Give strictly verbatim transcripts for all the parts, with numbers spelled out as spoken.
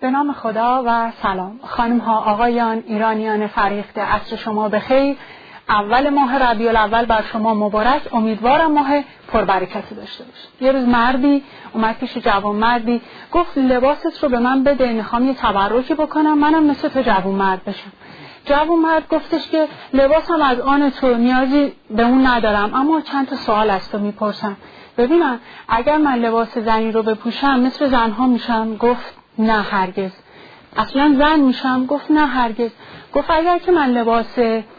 به نام خدا و سلام. خانم ها، آقایان، ایرانیان فریخته، عصر شما بخیر. اول ماه ربیع الاول بر شما مبارک. امیدوارم ماه پربرکتی داشته باشید. یه روز مردی اومد پیش جوان مردی، گفت لباست رو به من بده، میخوام یه تبرکی بکنم، منم مثل تو جوان مرد بشم. جوان مرد گفتش که لباسم از آن تو، نیازی به اون ندارم، اما چند تا سوال از تو میپرسم. ببینم اگر من لباس زنی رو بپوشم مثل زنها میشم؟ گفت نه هرگز. اصلا زن میشم؟ گفت نه هرگز. گفت اگر که من لباس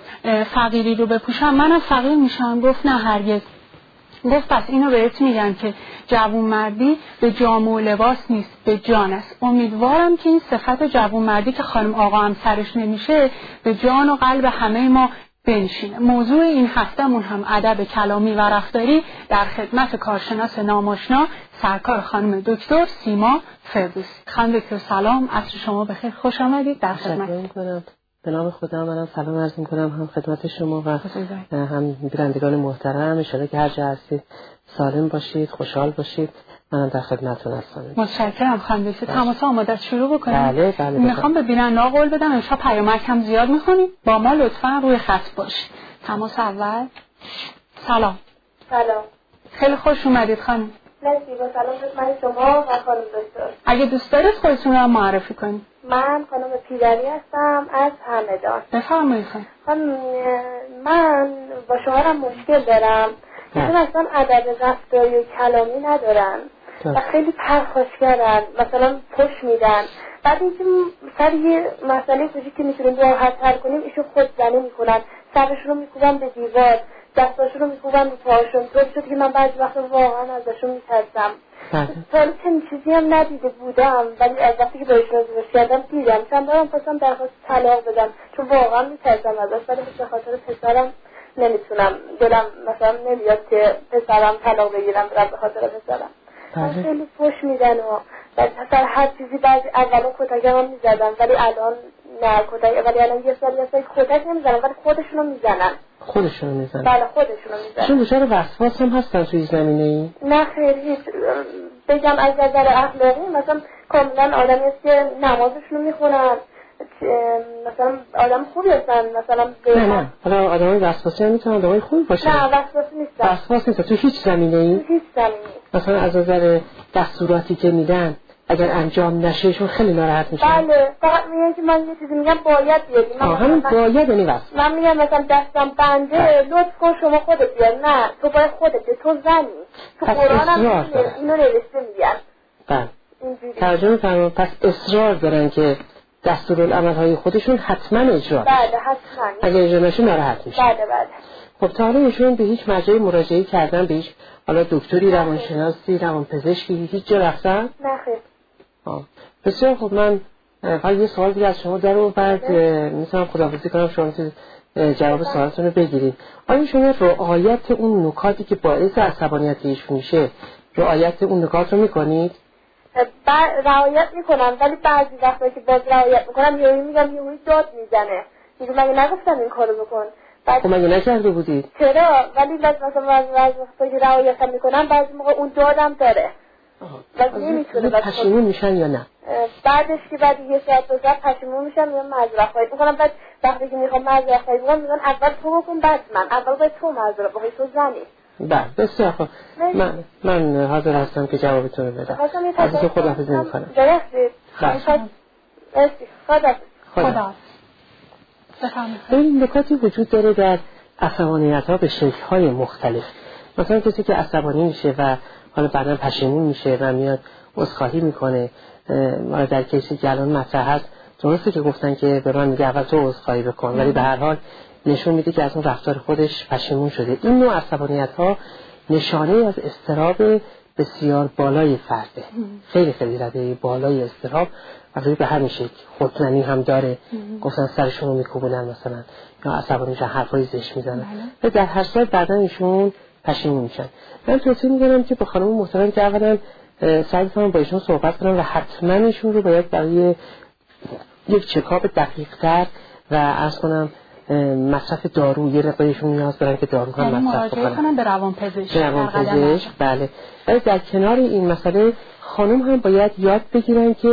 فقیری رو بپوشم منم فقیر میشم؟ گفت نه هرگز. گفت پس اینو بهت میگم که جوون مردی به جامه و لباس نیست، به جان است. امیدوارم که این صفت جوون مردی که خانم آقا هم سرش نمیشه به جان و قلب همه ما بنشینه. موضوع این هفتمون هم ادب کلامی و رفتاری در خدمت کارشناس ناماشنا سرکار خانم دکتر سیما فردوسی. خانم دکتر سلام، عصر شما بخیر، خوش آمدید در خدمت. به نام خدا منم سلام عرض می‌کنم هم خدمت شما و هم بینندگان محترم. ان شاءالله که هر جا هستید سالم باشید، خوشحال باشید. منم در خدمتتون هستم. متشکرم خانم دکتر. تماس آماده شروع بکنیم. بله بله. میخوام به بیننده قول بدم امشب پیامک هم زیاد می‌خونید، با ما لطفاً روی خط باشید. تماس اول. سلام. سلام. خیلی خوش اومدید خانم. مرسی. با سلام خدمت شما و خانم دکتر. اگه دوست دارید خودتون رو معرفی کنید. من خانم پیرانی هستم از همدان. بفرمایید. خانم من با شوهرم مشکل دارم. ایشون اصلا ادب رفتاری و کلامی ندارن و خیلی پرخاشگرن، مثلا پشت میدن. بعد اینکه سر یه مسئله کوچیکی که میتونیم راحت حل کنیم ایشون خود زنی میکنن، سرشون رو میکوبن به دیوار، دستاشون رو میکوبن به پاهاشون. طور شد که من بعضی وقتا واقعا ازشون میترسم. تا چنین چیزی هم ندیده بودم، ولی از وقتی که با ایشون ازدواج کردم دیدم. چند بارم خواستم درخواست طلاق بدم چون واقعا میترسم ازش، ولی به خاطر پسرم نمیتونم، دلم مثلا نمیاد که پسرم طلاق بگیرم برم به خاطر پسرم. من خیلی فحش میدن و مثلا هر چیزی، بعضی اولا کتک هم میزدن ولی الان نه کتک، ولی الان یه سری هستن کتک نمیزنن ولی خودشونو میزنن. خودشونو میزنن؟ بله خودشونو میزنن. چون دچار وسواس هم هستن توی زمینه ای؟ نه خیر، هیچ. بگم از نظر اخلاقی مثلا کاملا آدمی است که نمازشونو میخونن، مثلا آدم خوبی هستن. مثلا نه نه حالا آدمای وسواسی هم میتونن آدمای خوبی باشن. نه وسواسی نیستن. وسواس نیست تو هیچ زمینه ای؟ تو هیچ زمینه. مثلا از نظر دستوراتی که میدن اگر انجام نشه شون خیلی ناراحت میشن. بله، فقط میگن که من یه چیزی میگم باید بیاری. آه همین باید یعنی واسه من میگم مثلا دستم بنده، لطف کن شما خودت بیار. نه تو باید خودت بیار، تو زنی. تو قرآن هم اینو نوشته میگن. بله اینجوری ترجمه فرمان. پس اصرار دارن که دستورالعمل‌های خودشون حتما اجرا بشه. بله حتما. اگر اجرا نشه ناراحت میشه. بله بله. خب تا حالا ایشون به هیچ مرجعی مراجعه کردن؟ به هیچ حالا دکتری، روانشناسی، روانپزشکی هیچ جا رفتن؟ نه خیر. آه بسیار خب. من فقط یه سوال دیگه از شما دارم، بعد میتونم خداحافظی کنم شما جواب سوالتون رو بگیرید. آیا شما رعایت اون نکاتی که باعث عصبانیت ایشون میشه رعایت اون نکات رو میکنید؟ رعایت میکنم ولی بعضی وقتا که باز رعایت میکنم یهویی میگم یهویی داد میزنه، میگه مگه نگفتم این کارو بکن. خب مگه نکرده بودید؟ چرا؟ ولی بعضی وقتا که رعایت میکنم بعضی موقع اون دادم داره و نمیتونه. پشیمون میشن یا نه؟ بعدش که بعد یه ساعت دو ساعت پشیمون میشم یا معذرت خواهی میکنم. بعد وقتی که میخوام معذرت خواهی بکنم میگن اول تو بکن بعد من، اول باید تو معذرت بخوای، تو زنی. بله بسیار خوب. من من حاضر هستم که جوابتون رو بدم. ازتون خداحافظی میکنم. درسته. مرسی. خدا خدا. این نکاتی وجود داره در عصبانیت ها به شکل های مختلف. مثلا کسی که عصبانی میشه و حالا بعدا پشیمون میشه و میاد عذرخواهی میکنه، ما در کیسی که الان مطرح هست درسته که گفتن که به من میگه اول تو عذرخواهی بکن، ولی به هر حال نشون میده که از اون رفتار خودش پشیمون شده. این نوع عصبانیت ها نشانه از اضطراب بسیار بالای فرده. خیلی خیلی رده بالای اضطراب و روی به همین شکل خودزنی هم داره. گفتن سرشون رو میکوبونن مثلا یا عصبانی میشن، حرفای زشت میزنن و در هر صورت بعدن ایشون پشیمون میشن. من توصیه میکنم که با خانم محترم که اولا سعی کنم با ایشون صحبت کنم و حتما ایشون رو باید برای یک چکاپ دقیق تر و عرض کنم مصرف دارو، یه رقایشون نیاز دارن که دارو هم مصرف کنن. مراجعه کنن به روانپزشک. روانپزشک بله. ولی در کنار این مسئله خانم هم باید یاد بگیرن که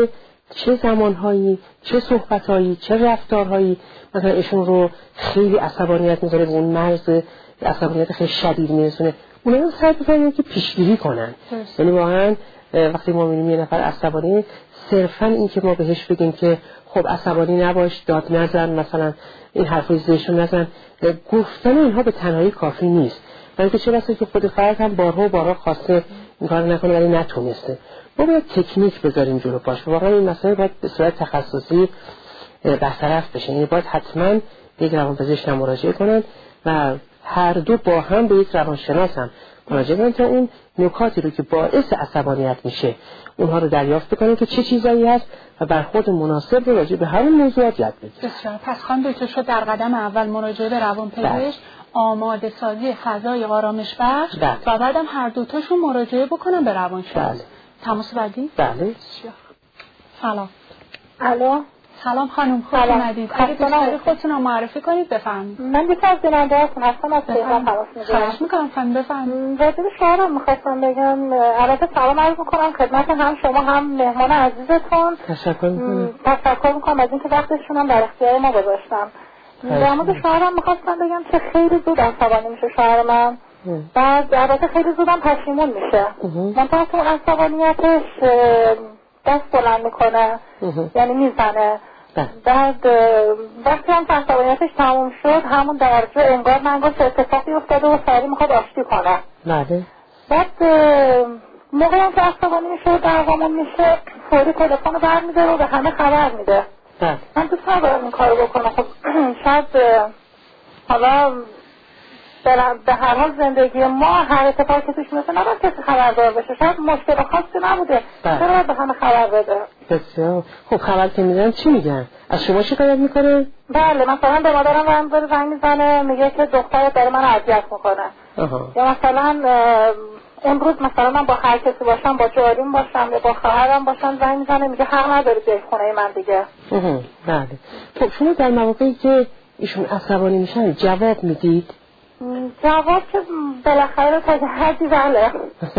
چه زمانهایی، چه صحبتهایی، چه رفتارهایی مثلا ایشون رو خیلی عصبانیت میذاره، به اون مرز عصبانیت خیلی شدید میرسونه، اونا رو سعی بکنن که پیشگیری کنن. یعنی واقعا وقتی ما میبینیم یه نفر عصبانی، صرفا این که ما بهش بگیم که خب عصبانی نباش، داد نزن، مثلا این حرفای زشتو نزن، گفتن اینها به تنهایی کافی نیست. بلکه چه بسا که خود فرد هم بارها و بارها خواسته این کار نکنه ولی نتونسته. ما باید تکنیک بذاریم جلو پاش. واقعا این مسئله باید به صورت تخصصی برطرف بشه. یعنی باید حتما به یک روانپزشک مراجعه کنن و هر دو با هم به یک روانشناس هم مراجعه کنن تا اون نکاتی رو که باعث عصبانیت میشه اونها رو دریافت کنن که چه چیزایی هست و برخورد مناسب رو راجع به همون موضوعات یاد بگیرن. بسیار. پس خانم دکتر شد در قدم اول مراجعه به روانپزشک، آماده سازی فضای آرامش بخش و بعدم هر دوتاشون مراجعه بکنن به روانشناس. بله. تماس بعدی؟ بله. سلام. الو. سلام خانم، خوش اومدید. اگه دوستاری خودتون رو معرفی کنید بفرمایید. من یکی از بیننده هستم، هستم از تهران تماس میگیرم. خواهش میکنم خانم بفرمایید. راجع به شوهرم میخواستم بگم، البته سلام عرض میکنم خدمت هم شما هم مهمان عزیزتون. تشکر میکنم. تشکر میکنم از اینکه وقتشون هم در اختیار ما گذاشتم. در مورد شوهرم میخواستم بگم که خیلی زود عصبانی میشه شوهر من. بعد البته خیلی زودم پشیمون میشه. من تا اون عصبانیتش دست بلند میکنه، یعنی میزنه. بعد وقتی هم عصبانیتش تموم شد همون درجه انگار من گفت اتفاقی افتاده و سری میخواد آشتی کنه. بله. بعد موقعی هم که عصبانی میشه و دعوامون میشه فوری تلفن رو برمیداره و به همه خبر میده. بله. من دوست ندارم این کارو بکنه. خب شاید حالا به هر حال زندگی ما هر اتفاقی که توش میفته نباید کسی خبردار بشه. شاید مشکل خاصی نبوده، چرا باید به همه خبر بده؟ بسیار. خب خبر که میدن چی میگن؟ از شما شکایت میکنه؟ بله، مثلا به مادرم برمیداره زنگ میزنه میگه که دخترت داره من اذیت میکنه. یا مثلا اون روز مثلا من با هر کسی باشم، با جاریم باشم یا با خواهرم باشم، زنگ میزنه میگه حق نداری بیای خونه من دیگه. بله. خب شما در مواقعی که ایشون عصبانی میشن جواب میدید؟ جواب که بالاخره تا حدی بله.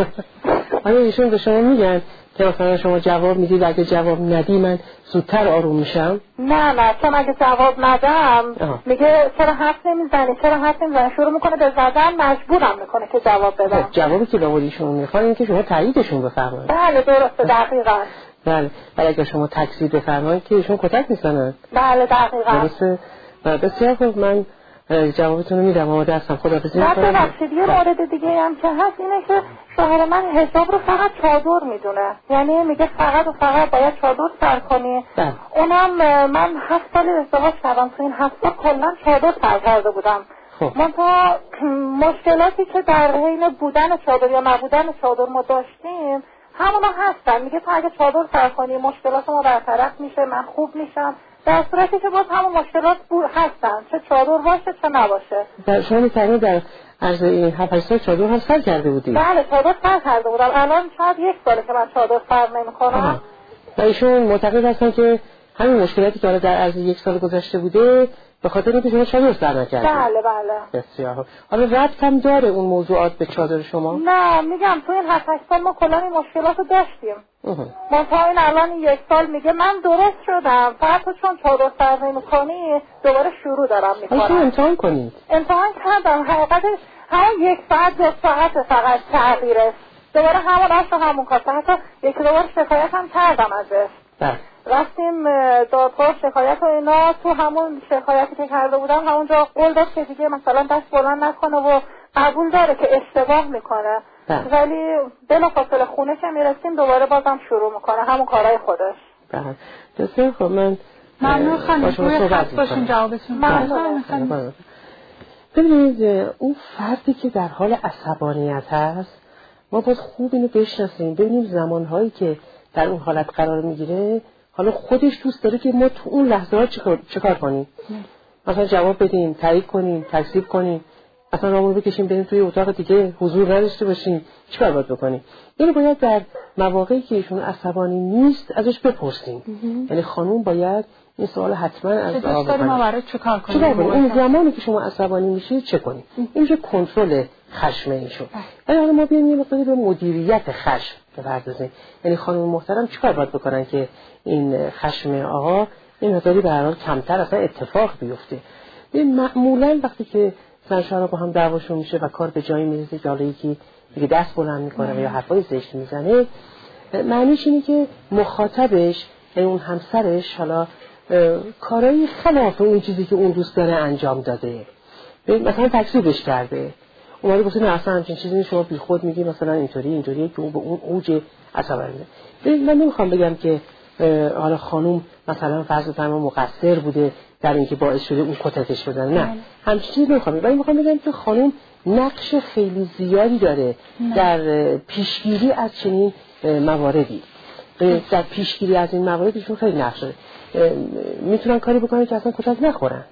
آیا ایشون به شما میگن که مثلا شما جواب میدید اگه جواب ندی من زودتر آروم میشم؟ نه نه، چون اگه جواب ندم میگه چرا حرف نمیزنی چرا حرف نمیزنی، شروع میکنه به زدن، مجبورم میکنه که جواب بدم. جوابی که به ایشون میخوان این که شما تاییدشون بفرمایید. بله درسته، دقیقاً. بله. ولی اگه شما تکذیب بفرمایید که ایشون کتک میزنن. بله دقیقاً. درسته. بسیار خوب، من جوابتون رو میدم. آماده هستم. خداحافظی میکنم. نه ببخشید، یه مورد دیگه هم که هست اینه که شوهر من حجاب رو فقط چادر میدونه، یعنی میگه فقط و فقط باید چادر سر کنی. اونم من هفت سال ازدواج کردم، تو این هفت سال کلا چادر سر کرده بودم. منتها مشکلاتی که در حین بودن چادر یا نبودن چادر ما داشتیم همونا هستن. میگه تو اگه چادر سر کنی مشکلات ما برطرف میشه، من خوب میشم، در صورتی که باز همون مشکلات هستن، چه چادر باشه چه نباشه. در شما میتونید در عرض این هفت سال چادر هم سر کرده بودید؟ بله چادر سر کرده بودم. الان شاید یک ساله که من چادر سر نمی کنم. و ایشون معتقد هستن که همین مشکلاتی که در عرض یک سال گذشته بوده به خاطر اینکه شما چادر سر نکردید. بله بله. بسیار. حالا ربط هم داره اون موضوعات به چادر شما؟ نه میگم تو این هفت سال ما کلا این مشکلات رو داشتیم. من تا این الان یک سال میگه من درست شدم، فقط تو چون چادر سر نمی‌کنی دوباره شروع دارم میکنم. آیا امتحان کنید؟ امتحان کردم، حقیقتش همون یک ساعت دو ساعت فقط تغییره، دوباره همون اصلا همون کار. حتی یک دوباره شکایت هم کردم ازش. بله. رفتیم دادگاه شکایت و اینا، تو همون شکایتی که کرده بودم همونجا قول داد که دیگه مثلا دست بلند نکنه و قبول داره که اشتباه میکنه. بله. ولی بلافاصله خونه که میرسیم دوباره بازم شروع میکنه همون کارهای خودش. بله. بسیار خب، من ممنون خانم، روی خط باشین جوابتون. ممنون. ببینید اون فردی که در حال عصبانیت هست ما باید خوب اینو بشناسیم، ببینیم زمانهایی که در اون حالت قرار میگیره حالا خودش دوست داره که ما تو اون لحظه ها چیکار چیکار کنیم. مثلا جواب بدیم، تایید کنیم، تکذیب کنیم، اصلا رامون بکشیم بریم توی اتاق دیگه حضور نداشته باشیم، چیکار باید بکنیم؟ اینو باید در مواقعی که ایشون عصبانی نیست ازش بپرسیم. یعنی خانوم باید این سوال حتما از آقا بکنه. ما برای چیکار کنیم؟ این زمانی که شما عصبانی میشید چه کنید؟ این میشه کنترل خشم ایشون. ولی حالا ما بیایم یه مقداری به مدیریت خشم بپردازیم. یعنی خانم محترم چیکار باید بکنن که این خشم آقا این مقداری به هر حال کمتر اصلا اتفاق بیفته؟ این معمولا وقتی که زن شوهر با هم دعواشون میشه و کار به جایی میرسه که حالا یکی دیگه دست بلند میکنه و یا حرفای زشت میزنه، معنیش اینه که مخاطبش یعنی اون همسرش حالا کارایی خلاف اون چیزی که اون دوست داره انجام داده، مثلا تکذیبش کرده، اومده گفته نه اصلا همچین چیزی شما بی خود میگی مثلا اینطوری اینطوریه که اون به اون اوج عصبانی. ببین من نمیخوام بگم که حالا خانم مثلا فرض بفرما مقصر بوده در اینکه باعث شده اون کتکش بزنه، نه همچین چیزی نمیخوام بگم، ولی میخوام بگم که خانم نقش خیلی زیادی داره در پیشگیری از چنین مواردی. در پیشگیری از این مواردشون خیلی نقش داره. میتونن کاری بکنن که اصلا کتک نخورن،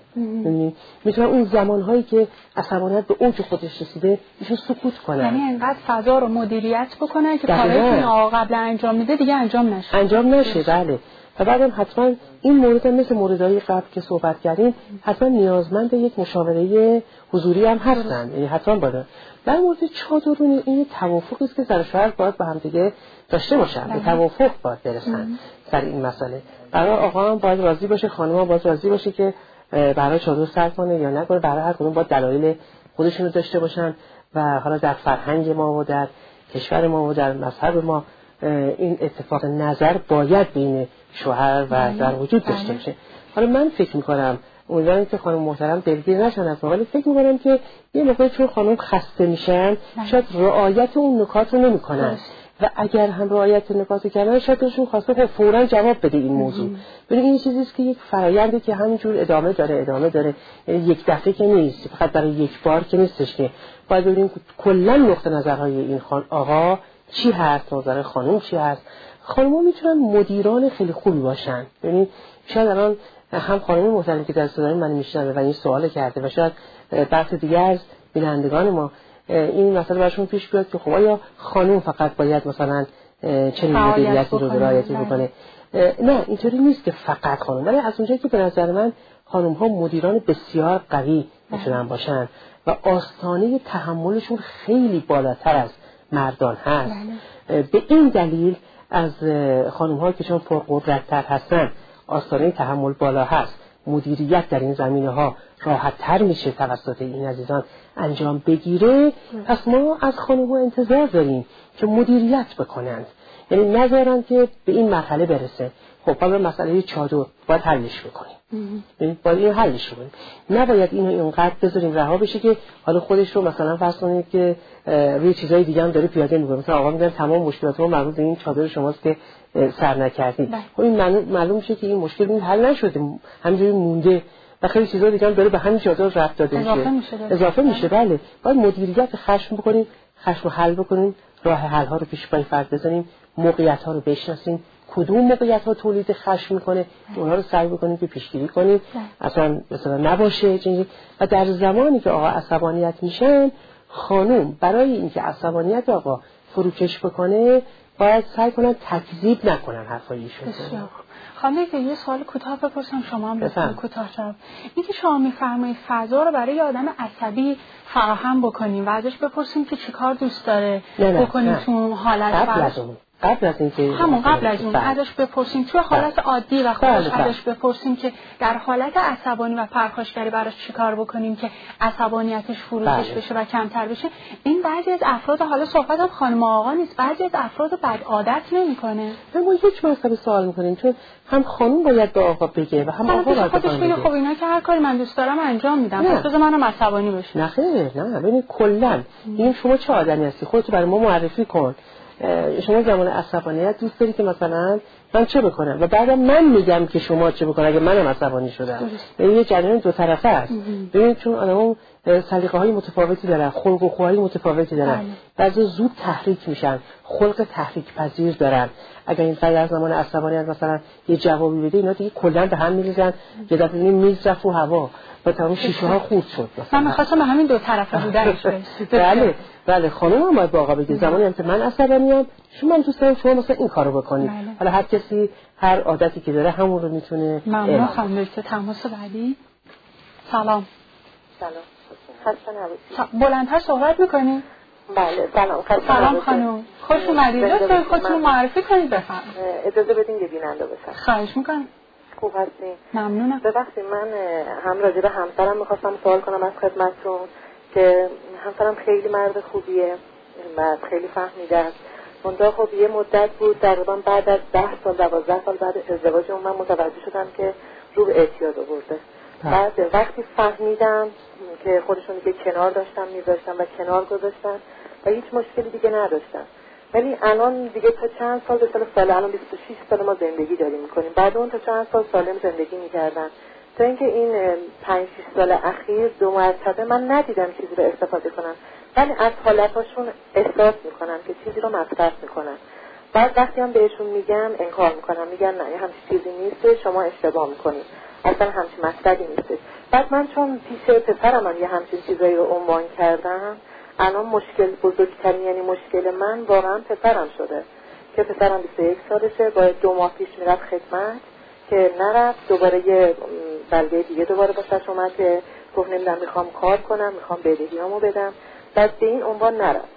میتونن اون زمانهایی که عصبانیت به اوج خودش رسیده ایشون سکوت کنن، یعنی انقدر فضا رو مدیریت بکنن که کاری که آقا قبلا انجام میده دیگه انجام نشه انجام نشه بله. و بعدم حتما این مورد هم مثل موردهای قبل که صحبت کردیم حتما نیازمند یک مشاوره حضوری هم هستن، یعنی حتما باید در مورد چادرون این توافقی است که زن و شوهر باید با هم دیگه داشته باشن، به توافق باید برسن سر این مسئله. برای آقا هم باید راضی باشه، خانم هم باید راضی باشه که برای چادر سر کنه یا نکنه، برای هر کدوم باید دلایل خودشون رو داشته باشن و حالا در فرهنگ ما و در کشور ما و در مذهب ما این اتفاق نظر باید بین شوهر و زن وجود داشته باشه. حالا من فکر می‌کنم امیدوارم که خانم محترم دلگیر نشن از ما، ولی فکر می‌کنم که یه موقع چون خانم خسته میشن شاید رعایت اون نکات رو نمی‌کنن و اگر هم رعایت نکات کردن شاید بهشون خواسته که فوراً جواب بده این موضوع. ببین این چیزی است که یک فرآیندی که همینجور ادامه داره ادامه داره، یعنی یک دفعه که نیست، فقط برای یک بار که نیستش، که باید ببینیم کلا نقطه نظرهای این خان آقا چی هست، نظر خانم چی هست. خانم‌ها میتونن مدیران خیلی خوبی باشن. ببین شاید الان هم خانم محترم که در صدای من میشنوه و این سوال کرده و شاید بخش دیگه از بینندگان ما این مسئله براشون پیش بیاد که خب آیا خانم فقط باید مثلا چنین مدیریتی رو رعایت بکنه؟ نه اینطوری نیست که فقط خانم، ولی از اونجایی که به نظر من خانم‌ها مدیران بسیار قوی میتونن باشن و آستانه تحملشون خیلی بالاتر از مردان هست. به این دلیل از خانم‌ها که چون پرقدرت‌تر هستن آستانه تحمل بالا هست، مدیریت در این زمینه‌ها راحت‌تر میشه توسط این عزیزان انجام بگیره. پس ما از خانم‌ها انتظار داریم که مدیریت بکنند، یعنی نذارن که به این مرحله برسه. خب حالا مسئله چادر باید حلش بکنیم، باید این حلش بکنیم، نباید اینو اینقدر بذاریم رها بشه که حالا خودش رو مثلا فرض کنید که روی چیزای دیگه هم داره پیاده می‌کنه، مثلا آقا میگن تمام مشکلات ما مربوط به این چادر شماست که سر نکردید. خب این معلوم میشه که این مشکل این حل نشده، همینجوری مونده و خیلی چیزا دیگه هم داره به همین چادر رفت داده میشه، اضافه میشه اضافه میشه بله. باید مدیریت خشم بکنیم، خشم رو حل بکنیم، راه حل ها رو پیش پای فرد بزنیم، موقعیت ها رو بشناسیم، کدوم موقعیت ها تولید خشم میکنه اونها رو سعی بکنیم که پیشگیری کنیم اصلا مثلا نباشه چنین. و در زمانی که آقا عصبانیت میشن، خانوم برای اینکه عصبانیت آقا فروکش بکنه باید سعی کنن تکذیب نکنن حرفای ایشون. خانم که یه سوال کوتاه بپرسم شما هم بسیار کوتاه جواب. اینکه شما میفرمایید فضا رو برای آدم عصبی فراهم بکنیم و ازش بپرسیم که چیکار دوست داره بکنیم تو حالت قبل قبل از اینکه همون قبل از اون ازش بپرسیم تو حالت عادی و خودش ازش بپرسیم که در حالت عصبانی و پرخاشگری براش چیکار بکنیم که عصبانیتش فروکش بشه و کمتر بشه. این بعضی از افراد، حالا صحبت هم خانم آقا نیست، بعضی از افراد بد عادت نمیکنه. ما هیچ مسئله سوال میکنیم چون هم خانم باید به آقا بگه و هم آقا باید خودش بگه خب اینا که هر کاری من دوست دارم انجام میدم، پس بذار منم عصبانی بشم. نه خیر، نه ببین کلا این شما چه آدمی هستی خودت برای ما معرفی کن. شما زمان عصبانیت دوست داری که مثلا من چه بکنم و بعدا من میگم که شما چه بکنم اگه منم عصبانی شدم. این یه جریان دو طرفه است. ببینید چون آدم‌ها سلیقه‌های متفاوتی دارن، خلق و خوهای متفاوتی دارن، بعضی زود تحریک میشن، خلق تحریک پذیر دارن. اگر این فرد در زمان عصبانیت مثلا یه جوابی بده اینا دیگه کلا به هم میریزن، یه دفعه میز رفت و هوا و تمام شیشه ها خورد شد. من می‌خواستم به همین دو طرفه بودنش بله بله خانم هم باید با آقا بگه زمانی هم که من عصبانی‌ام شما من دوست دارم شما مثلا این کارو بکنید. حالا هر کسی هر عادتی که داره همون رو میتونه. ممنون خانم دکتر. تماس بعدی. سلام. سلام. خسته نباشید. بلندتر صحبت می‌کنی؟ بله سلام. سلام خانم، خوش اومدید. لطفاً خودتون معرفی کنید بفرمایید. اجازه بدین یه بیننده باشم. خواهش میکنم. خوب هستین؟ ممنونم. ببخشید من هم راجع به همسرم میخواستم سوال کنم از خدمتتون که همسرم خیلی مرد خوبیه و خیلی فهمیده است. منتها خب یه مدت بود تقریبا بعد از ده سال دوازده سال بعد ازدواج اون من متوجه شدم که رو به اعتیاد آورده. بعد وقتی فهمیدم که خودشون دیگه کنار داشتن میذاشتن و کنار گذاشتن و هیچ مشکلی دیگه نداشتن، ولی الان دیگه تا چند سال به سال سال الان بیست و شش سال ما زندگی داریم میکنیم. بعد اون تا چند سال سالم زندگی میکردن تا اینکه این پنج شش سال اخیر دو مرتبه من ندیدم چیزی رو استفاده کنن، ولی از حالتاشون احساس میکنم که چیزی رو مصرف میکنن. بعد وقتی هم بهشون میگم انکار میکنم، میگن نه همچین چیزی نیست، شما اشتباه میکنید، اصلا همچین مقصدی نیست. بعد من چون پیش پسرم هم یه همچین چیزایی رو عنوان کردم، الان مشکل بزرگترین یعنی مشکل من واقعا پسرم شده که پسرم بیست و یک سالشه، باید دو ماه پیش میرفت خدمت که نرفت، دوباره یه بلگه دیگه دوباره باشش اومد که گفت نمیدونم میخوام کار کنم، میخوام بدهیامو بدم، بعد به این عنوان نرفت.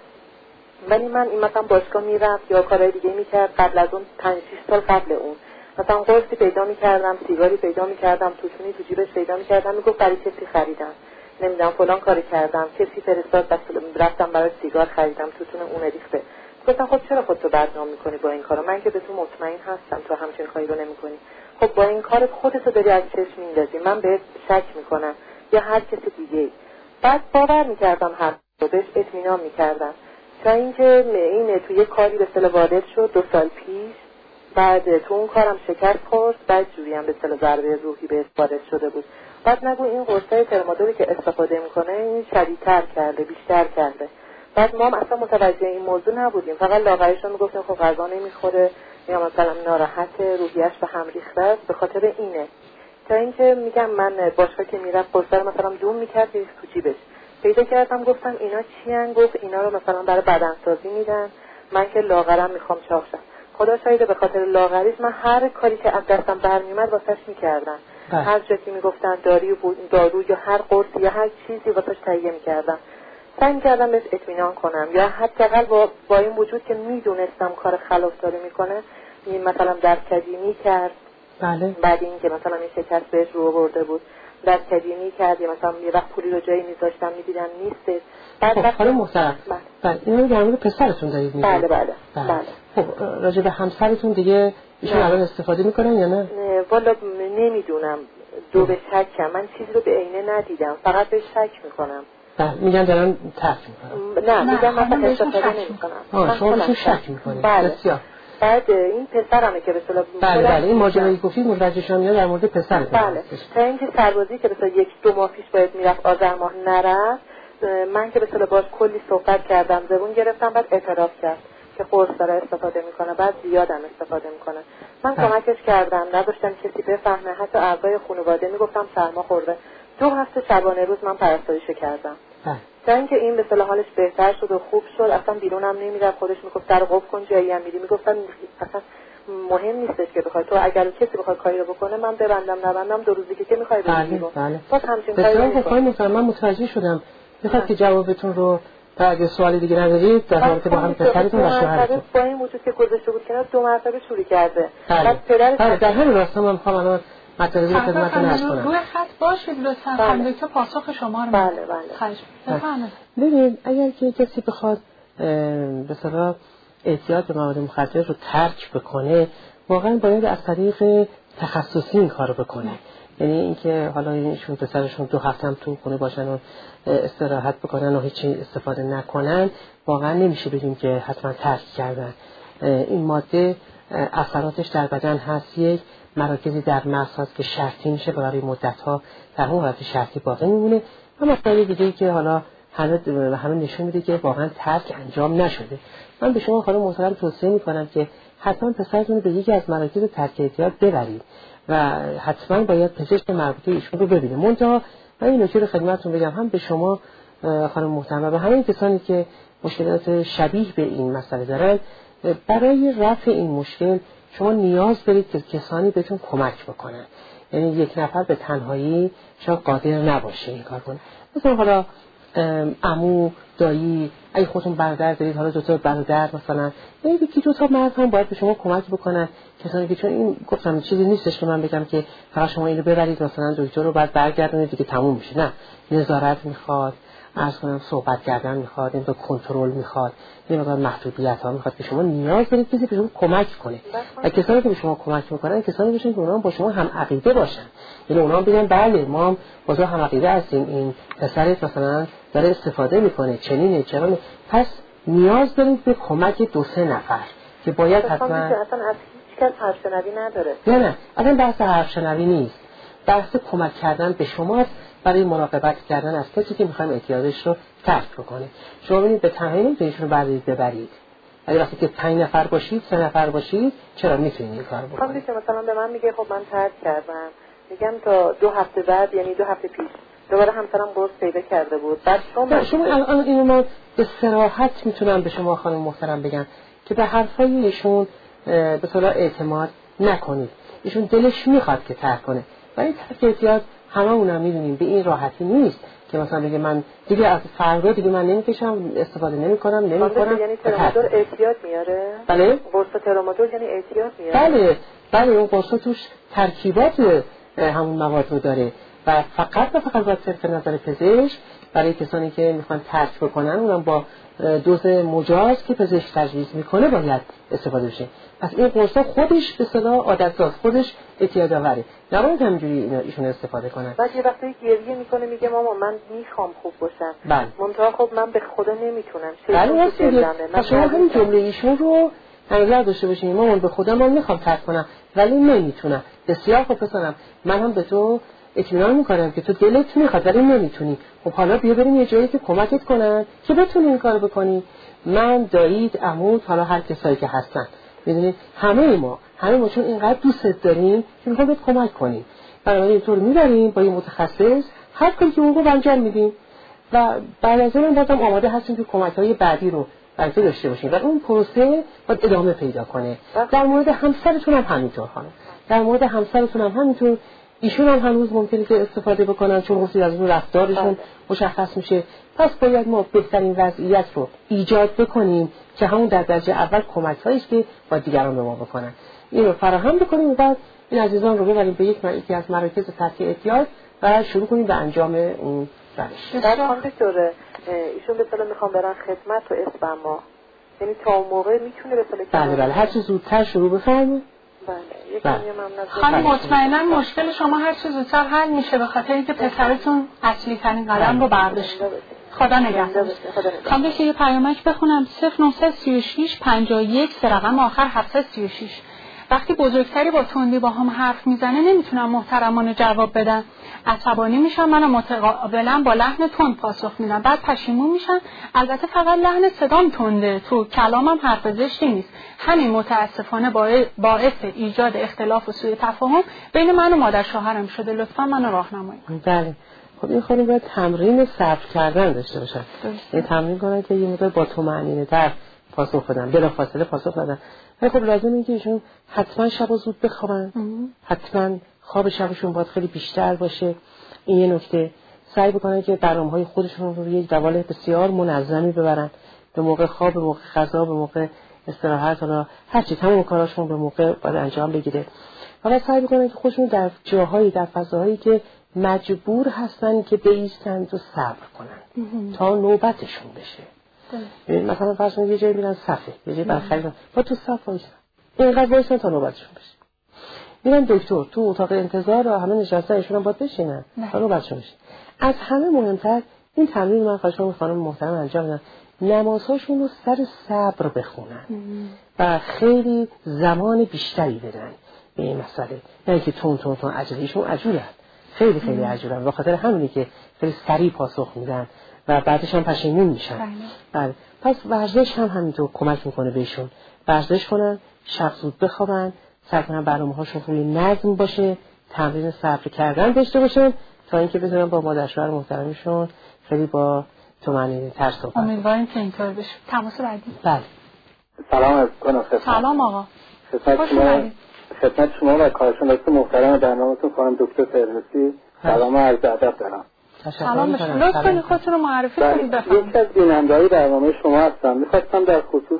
ولی من این مثلا باشگاه میرفت یا کارهای دیگه میکرد قبل از اون پنج شش سال قبل اون، مثلا قرصی پیدا میکردم، سیگاری پیدا میکردم، توتونی تو جیبش پیدا میکردم، میگفت برای کسی خریدم، نمیدونم فلان کاری کردم، کسی فرستاد بس رفتم برای سیگار خریدم، توتون اون ریخته. گفتم خب چرا خودتو بدنام میکنی با این کارا؟ من که به تو مطمئن هستم تو همچین کاری رو نمیکنی. خب با این کارت خودتو داری از چشم میندازی، من بهت شک میکنم یا هر کسی دیگه. بعد باور میکردم هر رو بهش اطمینان میکردم تا اینکه این توی یه کاری به اصطلاح وارد شد دو سال پیش. بعد تو اون کارم شکست خورد، بعد جوری هم به اصطلاح ضربه روحی بهش وارد شده بود. بعد نگو این قرصای ترمادولی که استفاده میکنه این شدیدتر کرده، بیشتر کرده. بعد ما هم اصلا متوجه این موضوع نبودیم، فقط لاغرش رو میگفتیم خب غذا نمیخوره یا مثلا ناراحت، روحیش به هم ریخته است، به خاطر اینه. تا اینکه میگم من باشگاه که میرفت قرصا مثلا دوم میکرد تو جیبش، پیدا کردم گفتم اینا چی ان؟ گفت اینا رو مثلا برای بدنسازی میدن، من که لاغرم میخوام چاق شم. خدا شاهده به خاطر لاغریش من هر کاری که از دستم برمیومد واسش میکردم. هر جا که میگفتن داری دارو یا هر قرصی یا هر چیزی واسش تهیه میکردم. سعی کردم بهش اطمینان کنم یا حداقل با, با این وجود که میدونستم کار خلاف داره میکنه، این مثلا درکدی میکرد. بله. بعد این که مثلا این شکست بهش رو برده بود درکدی میکرد یا مثلا یه وقت پولی رو جایی میذاشتم میدیدم نیست. بعد خب خانم محترم، بله این رو در مورد پسرتون دارید میگید؟ بله بله بله, بله. خب راجع به همسرتون دیگه ایشون الان استفاده میکنن یا نه؟ نه والا نمیدونم، دو به شکم، من چیزی رو به عینه ندیدم، فقط به شک میکنم. بله میگن دارن ترک میکنن. نه میگم مثلا استفاده نمیکنم. آه شما بهشون شک میکنید. بله. بسیار. بعد این پسرمه که به اصطلاح بله بله این ماجرایی گفتید متوجه شدم یا در مورد پسرتون. بله تا اینکه سربازی که به اصطلاح یک دو ماه پیش باید میرفت آذر ماه نرفت، من که به اصطلاح باش کلی صحبت کردم، زبون گرفتم، بعد اعتراف کرد که قرص داره استفاده میکنه، بعد زیادم استفاده میکنه. من کمکش کردم، نداشتم کسی بفهمه، حتی اعضای خانواده میگفتم سرما خورده. دو هفته شبانه روز من پرستاریش کردم تا اینکه این به اصطلاح حالش بهتر شد و خوب شد. اصلا بیرونم نمیرفت، خودش میگفت در قفل کن جایی هم میری، میگفتم اصلا مهم نیستش که بخوای تو، اگر کسی بخواد کاری رو بکنه من ببندم نبندم دو روزی که میخوای بری بیرون. بله باز همچین کاری نمی‌کنه. من متوجه شدم. میخواد که جوابتون رو تا اگه سوالی دیگه ندارید در رابطه با هم پسرتون و شوهرتون. با این وجود که گذاشته بود کنار دو مرتبه شروع کرده. بعد پدرش بله در همین راستا من میخوام الان مطالبی رو خدمتتون عرض کنم. روی خط باشید لطفاً خانم دکتر پاسخ شما رو بله بله خواهش می‌کنم. ببینید اگر که کسی بخواد به اصطلاح اعتیاد به مواد مخدر رو ترک بکنه، واقعا باید از طریق تخصصی این کارو بکنه. یعنی اینکه حالا ایشون پسرشون دو هفته هم تو خونه باشن و استراحت بکنن و هیچ استفاده نکنن، واقعا نمیشه بگیم که حتما ترک کردن. این ماده اثراتش در بدن هست، یک مراکزی در مغز هست که شرطی میشه برای مدت‌ها در اون حالت شرطی باقی میمونه. و مسئله دیگه‌ای که حالا همه همه نشون میده که واقعا ترک انجام نشده. من به شما خانم محترم توصیه میکنم که حتما پسرتون رو به یکی از مراکز ترک اعتیاد ببرید و حتما باید پزشک مربوطه ایشون رو ببینید. منتها من این نکته رو خدمتتون بگم، هم به شما خانم محترم و به همه کسانی که مشکلات شبیه به این مسئله دارن، برای رفع این مشکل شما نیاز دارید که کسانی بهتون کمک بکنن. یعنی یک نفر به تنهایی شاید قادر نباشه این کار کنه. مثلا حالا عمو، دایی، اگه خودتون برادر دارید، حالا دو تا برادر مثلا، یکی دو تا مرد هم باید به شما کمک بکنن. کسانی که چون این گفتم چیزی نیستش که من بگم که فقط شما اینو ببرید مثلا دکتر رو بعد برگردونید دیگه تموم میشه. نه، نظارت میخواد، عرض کنم صحبت کردن میخواد، این تو کنترل میخواد، این مقدار محدودیت ها میخواد که شما نیاز دارید کسی به شما کمک کنه. و کسانی که به شما کمک میکنن کسانی باشن که اونها با شما هم عقیده باشن، یعنی اونها بگن بله ما هم با تو هم عقیده هستیم، این پسرت مثلا داره استفاده میکنه چنینه چرا، پس نیاز دارید به کمک دو سه نفر که باید حتما اصلا از هیچ کس حرف شنوی نداره. نه نه اصلا بحث حرف شنوی نیست، بحث کمک کردن به شماست برای مراقبت کردن از کسی که میخوایم احتیاجش رو ترک بکنه. شما ببینید به تنهایی نمیتونید رو بردارید ببرید، اگه وقتی که پنج نفر باشید سه نفر باشید چرا میتونید این کار بکنید؟ خب مثلا به من میگه خب من ترک کردم، میگم تا دو هفته بعد، یعنی دو هفته پیش دوباره همسرم قرص پیدا کرده بود. بعد شما شما الان اینو من به صراحت میتونم به شما خانم محترم بگم که به حرفای ایشون به طور اعتماد نکنید. ایشون دلش میخواد که ترک کنه، ولی ترک احتیاط هممون میدونیم به این راحتی نیست که مثلا بگه من دیگه از فردا دیگه من نمیکشم، استفاده نمیکنم نمیکنم. یعنی ترامادول احتیاط میاره؟ بله قرص ترامادول یعنی احتیاط میاره؟ بله بله اون قرص توش ترکیبات همون مواد رو داره و فقط و فقط باید صرف نظر پزشک برای کسانی که میخوان ترک بکنن اونم با دوز مجاز که پزشک تجویز میکنه باید استفاده بشه. پس این قرص خودش به اصطلاح عادت‌ساز، خودش اعتیاد آوره، نباید همینجوری ایشون استفاده کنن. بعد یه وقتی گریه میکنه میگه مامان من میخوام خوب باشم، بله منتها خب من به خدا نمیتونم. بله راست شما همین جمله ایشون رو نظر داشته باشین، مامان به خدا من میخوام ترک کنم ولی نمیتونم. بسیار خوب پسرم، من هم به تو اطمینان میکنم که تو دلت میخواد ولی نمیتونی. خب حالا بیا بریم یه جایی که کمکت کنن که بتونی این کارو بکنی. من، دایید، عموت، حالا هر کسایی که هستن، میدونید همه ما همه ما چون اینقدر دوستت داریم که میخوام بهت کمک کنیم، برای اینطور میبریم با یه متخصص هر کاری که اون رو انجام میدیم و بعد از اون بازم آماده هستیم که کمک‌های بعدی رو برای داشته باشیم و اون پروسه باید ادامه پیدا کنه. در مورد همسرتون هم همینطور خانم، در مورد همسرتون هم همینطور. ایشون هم هنوز ممکنه که استفاده بکنن چون گفتید از اون رفتارشون مشخص میشه. پس باید ما بهترین وضعیت رو ایجاد بکنیم که همون در درجه اول کمک‌هایی است که با دیگران به ما بکنن این رو فراهم بکنیم و بعد این عزیزان رو ببریم به یک یکی از مراکز ترک احتیاط و شروع کنیم به انجام اون روش. در حال دکتر ایشون به اصطلاح میخوام برن خدمت تو اسم ما، یعنی تا اون موقع میتونه به اصطلاح بله بله هر چه زودتر شروع بفرمایید. بله یک کمی ممنون. خانم مطمئنا مشکل شما هر چه زودتر حل میشه به خاطر اینکه پسرتون اصلی ترین قدم رو برداشته. خدا نگهدار. خانم که یه پیامک بخونم صفر نه سه شش پنج یک سه رقم آخر هفت سه شش. وقتی بزرگتری با تندی با هم حرف میزنه نمیتونم محترمانه جواب بدم، عصبانی میشم، منم متقابلا با لحن تند پاسخ میدم، بعد پشیمون میشم. البته فقط لحن صدام تنده، تو کلامم حرف زشتی نیست. همین متاسفانه باعث ایجاد اختلاف و سوء تفاهم بین من و مادر شوهرم شده. لطفا منو راهنمایی کنید. بله خب این خانم باید تمرین صبر کردن داشته باشن، این تمرین کنن که یه مقدار با طمأنینه تر پاسخ بدن، بلافاصله پاسخ بدن. ولی خب لازم اینه که ایشون حتما شب زود بخوابن، حتما خواب شبشون باید خیلی بیشتر باشه. این یه نکته. سعی بکنن که برنامه‌های خودشون رو یک روال بسیار منظمی ببرن، به موقع خواب، به موقع غذا، به موقع استراحت، حالا هر چی تمام کاراشون به موقع باید انجام بگیره. حالا سعی بکنن که خودشون در جاهایی، در فضاهایی که مجبور هستن که بایستند و صبر کنن تا نوبتشون بشه. مثلا فرض کنید یه جایی میرن صفه، یه جایی برخریدن، با تو صف وایسن، اینقدر وایسن تا نوبتشون بشه. میرن دکتر، تو اتاق انتظار و همه نشسته، ایشون هم باید بشینن تا نوبتشون بشه. از همه مهمتر این تمرین من خواهشام خانم محترم انجام بدن، نمازهاشون رو سر صبر بخونن و خیلی زمان بیشتری بدن به این مسئله، نه اینکه تون تون تون عجله. ایشون عجولن، خیلی خیلی عجولن، به خاطر همینی که خیلی سریع پاسخ میدن و بعدش هم پشیمون میشن. بله. پس ورزش هم همینطور کمک میکنه بهشون، ورزش کنن، شب زود بخوابن، سعی کنن برنامه‌هاشون روی نظم باشه، تمرین صبر کردن داشته باشن تا اینکه بتونن با مادر شوهر محترمشون خیلی با طمأنینه تر صحبت کنن. امیدواریم که اینطور بشه. تماس بعدی. بله. سلام علیکم. سلام آقا. خدمت شما خدمت شما و کارشناس محترم برنامه‌تون خانم دکتر فردوسی سلام و عرض ادب دارم. سلام به شما. لطفاً خودتون رو معرفی کنید بفرمایید. یکی از بیننده‌های برنامه شما هستم. می‌خواستم در خصوص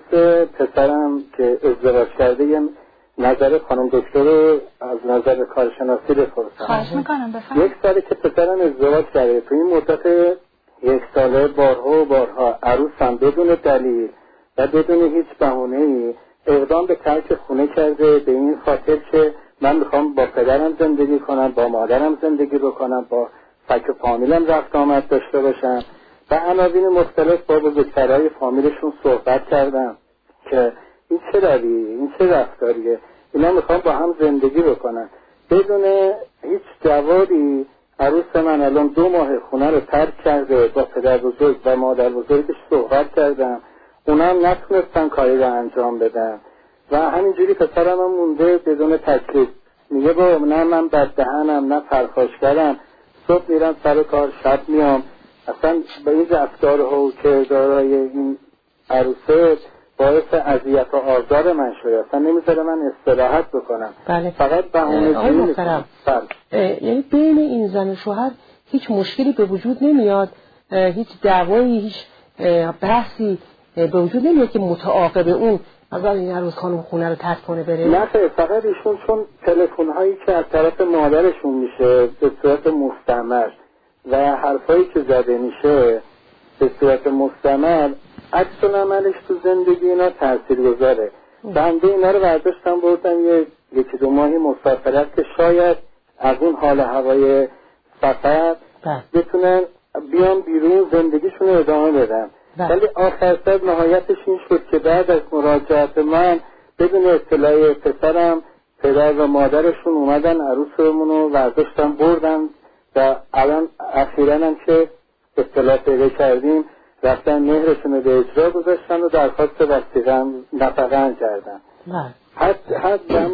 پسرم که ازدواج کرده یه نظر خانم دکتر رو از نظر کارشناسی بپرسم. خواهش می‌کنم بفرمایید. یک ساله که پسرم ازدواج کرده، تو این مدت یک ساله بارها و بارها عروسم بدون دلیل و بدون هیچ بهونه‌ای اقدام به ترک خونه کرده، به این خاطر که من میخوام با پدرم زندگی کنم، با مادرم زندگی بکنم، با فک و فامیلم رفت آمد داشته باشم و عناوین مختلف با بزرگترهای فامیلشون صحبت کردم که این چه رویه، این چه رفتاریه، اینا میخوام با هم زندگی بکنن. بدون هیچ جوابی عروس من الان دو ماه خونه رو ترک کرده، با پدر بزرگ و مادر بزرگش صحبت کردم، اونا هم نتونستن کاری رو انجام بدن و همینجوری پسرم هم مونده بدون تکلیف. میگه با نه من بددهنم نه پرخاشگرم، صبح میرم سر کار شب میام. اصلا به این رفتارها و کردارهای این عروسه باعث اذیت و آزار من شده، اصلا نمیذاره من استراحت بکنم. بله. فقط بهونه جویی میکنم. یعنی بین این زن و شوهر هیچ مشکلی به وجود نمیاد، هیچ دعوایی، هیچ بحثی به وجود نمیاد که متعاقب اون از این عروس خانم خونه رو ترک کنه بره؟ نه فقط ایشون چون تلفن هایی که از طرف مادرشون میشه به صورت مستمر و حرفایی که زده میشه به صورت مستمر، عکس العملش تو زندگی اینا تاثیرگذاره. بنده اینا رو برداشتم بردم یه یکی دو ماهی مسافرت که شاید از اون حال هوای سفر بتونن بیان بیرون زندگیشون رو ادامه بدن. ولی آخر سر نهایتش این شد که بعد از مراجعت من بدون اطلاع پسرم پدر و مادرشون اومدن عروسمون رو برداشتن بردن و الان اخیراً هم که اطلاع پیدا کردیم رفتن مهرشون رو به اجرا گذاشتن و درخواست وثیقه نفقه کردن. حد حد هم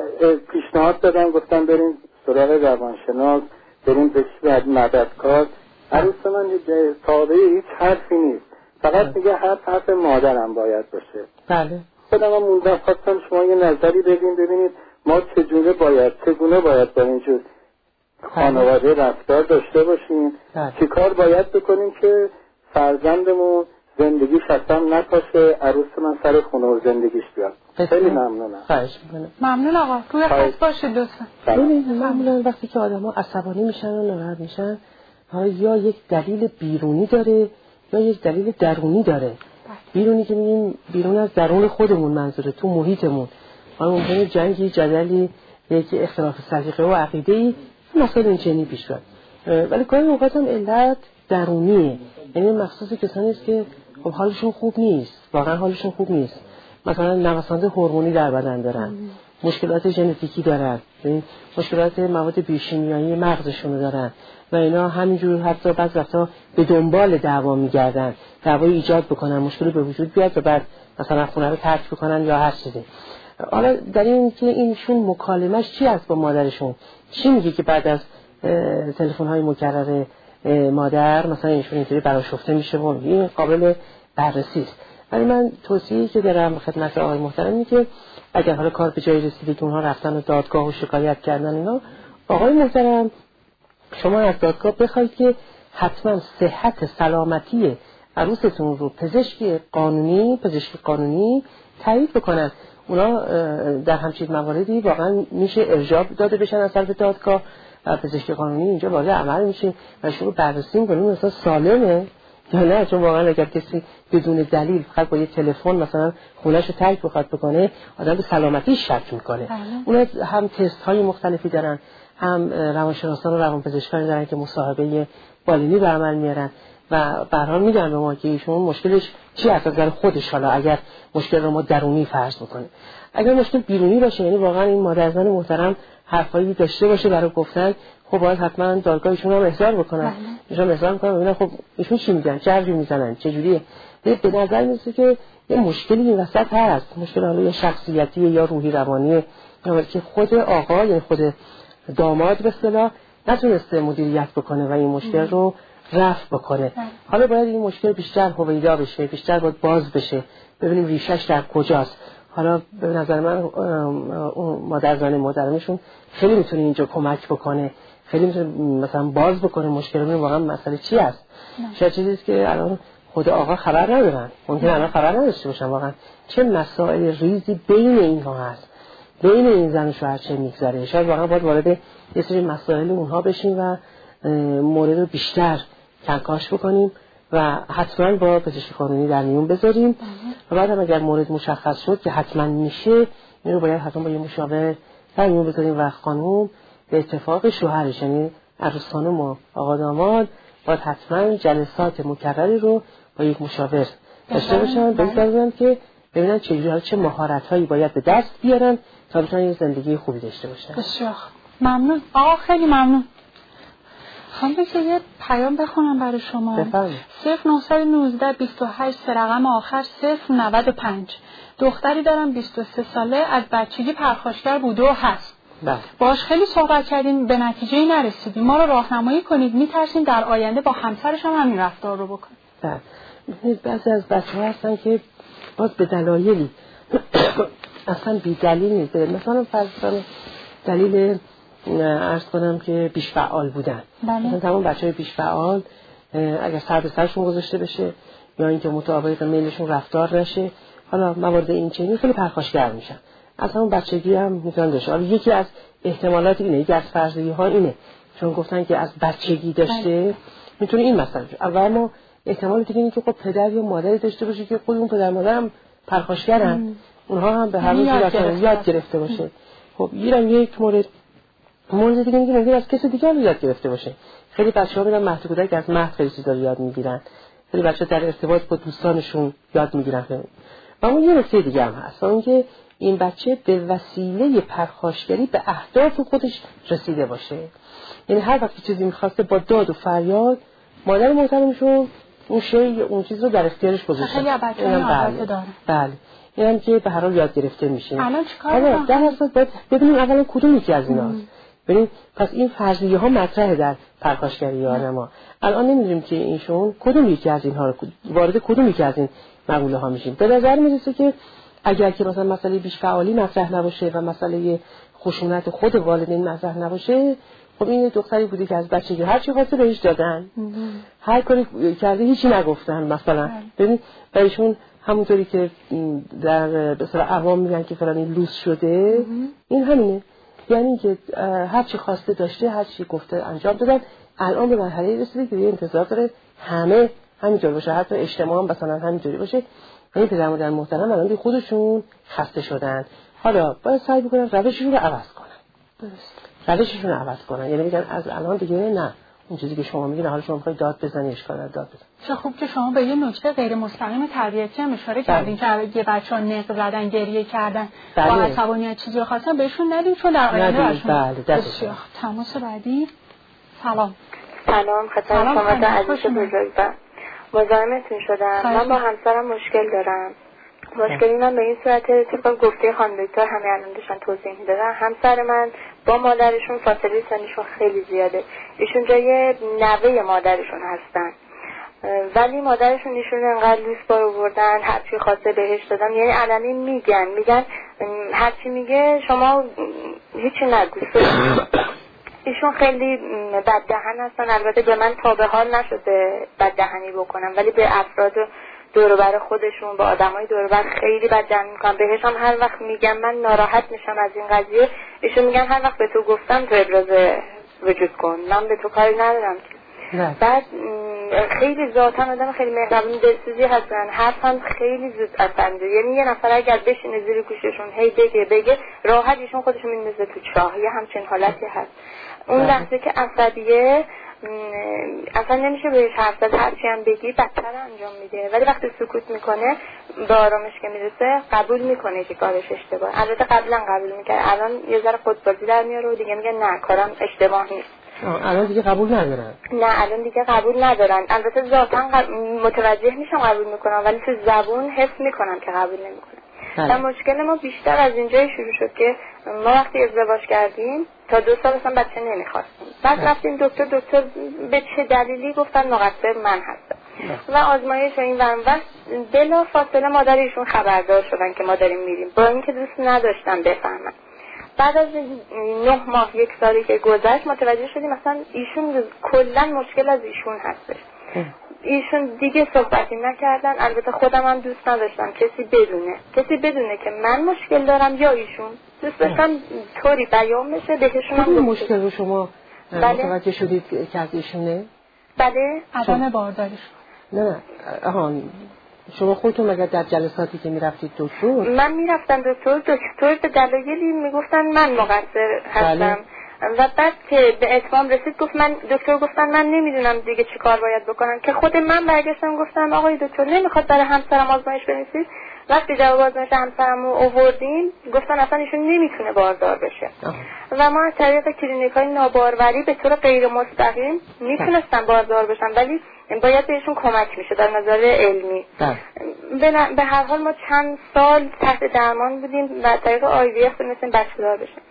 پیشنهاد دادن، گفتن بریم سراغ روانشناس، بریم به مددکار. عروس من تابع هیچ حرفی نیست، فقط میگه هر حرف مادرم باید باشه. بله. خودم هم موندم، خواستم شما یه نظری بدین ببینید ما چگونه باید چگونه باید با اینجور خانواده رفتار داشته باشیم، چی کار باید بکنیم که فرزندمون زندگیش اصلا نکاشه، عروس من سر خونه و زندگیش بیاد. خیلی ممنونم. خواهش میکنم. ممنون آقا. روی خط باشید لطفا. ببینید معمولا وقتی که آدم‌ها عصبانی میشن و ناراحت میشن یا یک دلیل بیرونی داره یا یک دلیل درونی داره. بیرونی که میگیم بیرون از درون خودمون، منظوره تو محیطمون، حالا ممکنه جنگی، جدلی، یک اختلاف سلیقه و عقیده‌ای مسائل اینچنینی پیش بیاد، ولی گاهی اوقات هم علت درونیه، یعنی مخصوص کسانی است که خب حالشون خوب نیست، واقعا حالشون خوب نیست، مثلا نوسانات هورمونی در بدن دارن، مشکلات ژنتیکی دارن، مشکلات مواد بیوشیمیایی مغزشون دارن و اینا همینجور حتی بعضی وقتا به دنبال دعوا میگردن، دعوای ایجاد بکنن، مشکلی به وجود بیاد و بعد مثلا خونه رو ترک بکنن یا هر چیزی. حالا در این که اینشون مکالمش چی است با مادرشون، چی میگه که بعد از تلفن های مکرر مادر مثلا اینشون اینطوری برآشفته میشه و این قابل بررسی است. ولی من توصیه‌ای که دارم خدمت آقای محترم اینه که اگر حالا کار به جایی رسیده که اونها رفتن و دادگاه و شکایت کردن اینا، آقای محترم شما از دادگاه بخواید که حتما صحت سلامتی عروستون رو پزشکی قانونی پزشکی قانونی تایید بکنن. اونا در همچین مواردی واقعا میشه ارجاع داده بشن از طرف دادگاه و پزشکی قانونی اینجا وارد عمل میشه و شروع بررسی میکنیم مثلا سالمه یا نه، چون واقعا اگر کسی بدون دلیل فقط با یه تلفن مثلا خونه‌ش رو ترک بخواد بکنه، آدم به سلامتیش شک میکنه. اونا هم تست های مختلفی دارن، هم روانشناسان و روانپزشکان دارن که مصاحبه بالینی به عمل میارن و به هر حال میگن به ما که ایشون مشکلش چی از نظر خودش، حالا اگر مشکل رو ما درونی فرض بکنیم، اگر مشکل بیرونی باشه، یعنی واقعا این مادرزن محترم حرفایی داشته باشه برای گفتن، خب باید حتما دادگاه ایشون هم احضار بکنن. ایشون احضار میکنن ببینن خب ایشون چی میگن، چه حرفی میزنن، چه جوریه. به نظر میاد که یه مشکلی این وسط هست، مشکل حالا یا شخصیتی یا روحی روانی، یا که خود آقا یعنی خود داماد به اصطلاح نتونسته مدیریت بکنه و این مشکل رو رفع بکنه. حالا باید این مشکل بیشتر هویدا بشه، بیشتر باید باز بشه، ببینیم ریشش در کجاست. حالا به نظر من اون مادر زن مادرمشون خیلی میتونه اینجا کمک بکنه، خیلی میتونه مثلا باز بکنه مشکل واقعا مسئله چی است. شاید چیزی است که الان خود آقا خبر ندارن، ممکنه الان خبر نداشته باشن واقعا چه مسائل ریزی بین اینها هست، بین این زن و شوهر چه میگذره. شاید واقعا باید وارد یه سری مسائل اونها بشیم و مورد رو بیشتر کنکاش بکنیم و حتما با پزشک قانونی در میون بذاریم و بعد هم اگر مورد مشخص شد که حتما میشه این رو باید حتما با یه مشاور در میون بذاریم و خانم به اتفاق شوهرش یعنی عروس خانم و آقا داماد باید حتما جلسات مکرری رو با یک مشاور داشته باشن بگذارن که ببینن چجوری چه مهارت‌هایی باید به دست بیارن تا بتونن یه زندگی خوبی داشته باشن. بسیار ممنون آقا، خیلی ممنون. خواهم بگه یه پیام بخونم برای شما. بفرمایید. صفر نه یک نه بیست و هشت سه رقم آخر صفر نود و پنج. دختری دارم بیست و سه ساله، از بچگی پرخاشگر بوده و هست. بله. باش خیلی صحبت کردیم به نتیجه‌ای نرسیدیم. ما رو راهنمایی کنید، میترسیم در آینده با همسرش هم همین رفتار رو بکنیم. بله. بعضی از بچه‌ها هستن که باز به دلایلی اصلا بی دلیل نیست. مثلا فرض کنید دلیل عرض کنم که بیش فعال بودن. بله. مثلا تمام بچه‌های بیش فعال اگر سر به سرشون گذاشته بشه یا اینکه مطابق میلشون رفتار نشه، حالا موارد این چنین خیلی پرخاشگر میشن. از همون بچگی هم میتونن داشته. حالا یکی از احتمالات اینه، یکی از فرضیه ها اینه چون گفتن که از بچگی داشته میتونه این مثلا اول ما احتمال دیگه اینه که خب پدر یا مادری داشته باشه که خود اون پدر مادر هم پرخاشگرن، اونها هم به همین صورت یاد گرفته باشه. خب اینم یک مورد. مورد دیگه اینه که ممکن از کسی دیگه هم یاد گرفته باشه. خیلی بچه‌ها میرن مهد کودک از مهد خیلی چیزا یاد میگیرن. خیلی بچه‌ها در ارتباط با دوستانشون یاد میگیرن. و اون یه نکته دیگه هم هست، اون که این بچه به وسیله پرخاشگری به اهداف خودش رسیده باشه. یعنی هر وقت چیزی می‌خواسته با داد و فریاد مادر محترمشون اون شی اون چیز رو در اختیارش گذاشته. خیلی بچه‌ها عادت داره. بله. اینم که به هر حال یاد گرفته میشه. الان چیکار کنیم؟ در اصل باید ببینیم اولا کدوم یکی از ایناست. ببین پس این فرضیه ها مطرحه در پرخاشگری ما. الان نمی‌دونیم که اینشون کدوم یکی از اینها رو وارد کدوم یکی از این مقوله ها میشیم. به نظر میرسه که اگر که مثلا مسئله بیش فعالی مطرح نباشه و مسئله خشونت خود والدین مطرح نباشه، خب این دختری بوده که از بچگی هر چی خواسته بهش دادن، هر کاری کرده هیچی نگفتن. مثلا ببین بهشون همونطوری که در به اصطلاح عوام میگن که فلانی لوس شده، این همینه. یعنی که هر چی خواسته داشته، هر چی گفته انجام دادن. الان به مرحله رسیده که انتظار داره همه همینطور باشه، حتی اجتماع هم مثلا همینطوری باشه. این پدر مادر محترم الان خودشون خسته شدن، حالا باید سعی بکنن روششون رو عوض کنن. درست. روششون رو عوض کنن، یعنی میگن از الان دیگه نه اون چیزی که شما میگین حالا شما میخواید داد بزنی اشکال نداره داد بزن. چه خوب که شما به یه نکته غیر مستقیم تربیتی هم اشاره کردین که یه بچه‌ها نق زدن، گریه کردن، با عصبانیت چیزی رو خواستن بهشون ندیم چون در آینده براشون. بله بسیار. تماس بعدی. سلام. سلام خدمت شما عزیز بزرگوار. مزاحمتون شدم. من با همسرم مشکل دارم. مشکلی من به این صورت طبق گفته خانم دکتر همه الان داشتن توضیح میدادن. همسر من با مادرشون فاصله سنیشون خیلی زیاده. ایشون جای نوه مادرشون هستن. ولی مادرشون ایشون انقدر لوس بار آوردن، هر چی خواسته بهش دادن. یعنی علنی میگن میگن هر چی میگه شما هیچی نگو. ایشون خیلی بددهن هستن. البته به من تا به حال نشده بددهنی بکنم، ولی به افراد دور و بر خودشون، با آدمای دور و بر خیلی بددهنی میکنم. بهش هم هر وقت میگم من ناراحت میشم از این قضیه، ایشون میگن هر وقت به تو گفتم تو ابراز وجود کن، من به تو کاری ندارم. بعد خیلی ذاتن آدم خیلی مهربون دلسوزی هستن، حرفم خیلی زود اصنده. یعنی یه نفر اگر بشینه زیر گوششون هی بگه بگه راحت ایشون خودشون میندازه تو چاه. یه همچین حالتی هست. اون لحظه که عصبیه اصلا نمیشه بهش حرف زد، هرچی هم بگی بدتر انجام میده. ولی وقتی سکوت میکنه به آرامش که میرسه قبول میکنه که کارش اشتباه. البته قبلا قبول میکرد، الان یه ذره خودبازی در میاره و دیگه میگه نه کارم اشتباه نیست. الان دیگه قبول ندارن. نه الان دیگه قبول ندارن. البته ذاتاً قب... متوجه میشم قبول میکنم، ولی تو زبون حس میکنم که قبول نمیکنم. و مشکل ما بیشتر از اینجای شروع شد که ما وقتی ازدواج کردیم تا دو سال اصلا بچه نمیخواستیم. بعد رفتیم دکتر دکتر به چه دلیلی گفتن مقصر من هستم و آزمایش و این و اون. بلا فاصله مادر ایشون خبردار شدن که ما داریم میریم، با اینکه دوست نداشتن بفهمن. بعد از نه ماه یک سالی که گذشت متوجه شدیم مثلا ایشون کلا مشکل از ایشون هستش. ایشون دیگه صحبتی نکردن. البته خودم هم دوست نداشتم کسی بدونه کسی بدونه که من مشکل دارم یا ایشون. دوست داشتم طوری بیان بشه بهشون هم مشکل رو شما متوجه شدید که از ایشونه؟ بله. عدم بارداریش. نه نه آها شما خودتون مگر در جلساتی که میرفتید دکتر؟ من میرفتم دکتر دکتر به دلایلی میگفتن من مقصر هستم. بله. و بعد که به اتمام رسید گفت من دکتر گفتن من نمیدونم دیگه چی کار باید بکنم که خود من برگشتم گفتم آقای دکتر نمیخواد برای همسرم آزمایش بنویسید. وقتی جواب آزمایش همسرم رو آوردیم گفتن اصلا ایشون نمیتونه باردار بشه. آه. و ما از طریق کلینیکای ناباروری به طور غیر مستقیم میتونستم باردار بشم ولی باید بهشون کمک میشه در نظر علمی. به, به هر حال ما چند سال تحت درمان بودیم و از طریق آی وی اف تونستیم بچه‌دار بشیم